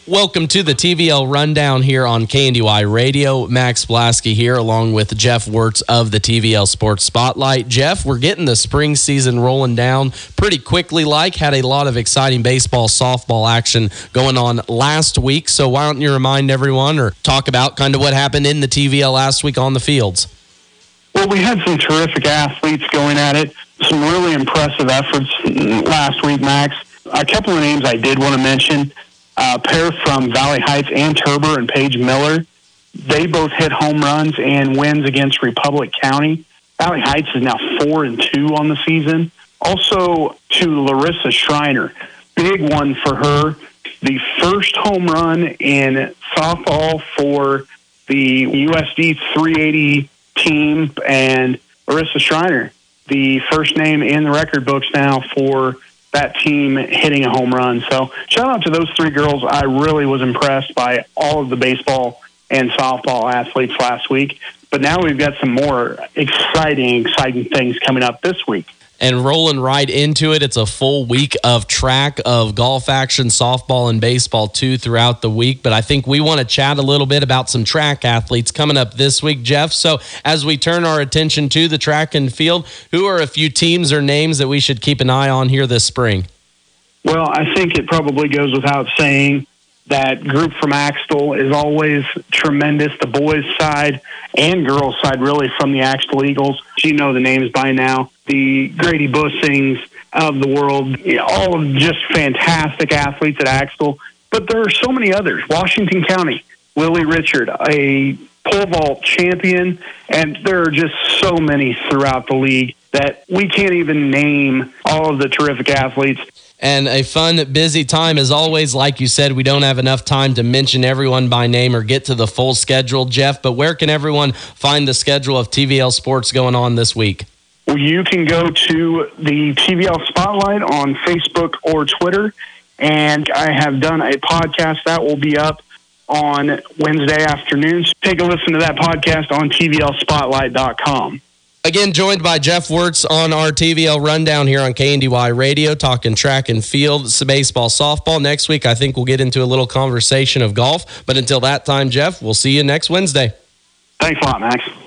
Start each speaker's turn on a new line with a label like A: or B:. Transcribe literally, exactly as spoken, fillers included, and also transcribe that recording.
A: Welcome to the T V L Rundown here on K N D Y Radio. Max Blasky here along with Jeff Wirtz of the T V L Sports Spotlight. Jeff, we're getting the spring season rolling down pretty quickly like. Had a lot of exciting baseball, softball action going on last week. So why don't you remind everyone or talk about kind of what happened in the T V L last week on the fields?
B: Well, we had some terrific athletes going at it. Some really impressive efforts last week, Max. A couple of names I did want to mention. A pair from Valley Heights, Ann Turber and Paige Miller. They both hit home runs and wins against Republic County. Valley Heights is now four and two on the season. Also to Larissa Schreiner, big one for her. The first home run in softball for the U S D three eighty team, and Larissa Schreiner, the first name in the record books now for that team hitting a home run. So shout out to those three girls. I really was impressed by all of the baseball and softball athletes last week. But now we've got some more exciting, exciting things coming up this week.
A: And rolling right into it, it's a full week of track, of golf action, softball, and baseball, too, throughout the week. But I think we want to chat a little bit about some track athletes coming up this week, Jeff. So as we turn our attention to the track and field, who are a few teams or names that we should keep an eye on here this spring?
B: Well, I think it probably goes without saying that group from Axtell is always tremendous, the boys' side and girls' side, really, from the Axtell Eagles. You know the names by now. The Grady Bussings of the world, all of just fantastic athletes at Axtell. But there are so many others. Washington County, Willie Richard, a pole vault champion, and there are just so many throughout the league that we can't even name all of the terrific athletes.
A: And a fun, busy time as always. Like you said, we don't have enough time to mention everyone by name or get to the full schedule, Jeff, but where can everyone find the schedule of T V L Sports going on this week?
B: Well, you can go to the T V L Spotlight on Facebook or Twitter, and I have done a podcast that will be up on Wednesday afternoons. Take a listen to that podcast on T V L spotlight dot com.
A: Again, joined by Jeff Wirtz on our T V L Rundown here on K N D Y Radio, talking track and field, baseball, softball. Next week, I think we'll get into a little conversation of golf. But until that time, Jeff, we'll see you next Wednesday.
B: Thanks a lot, Max.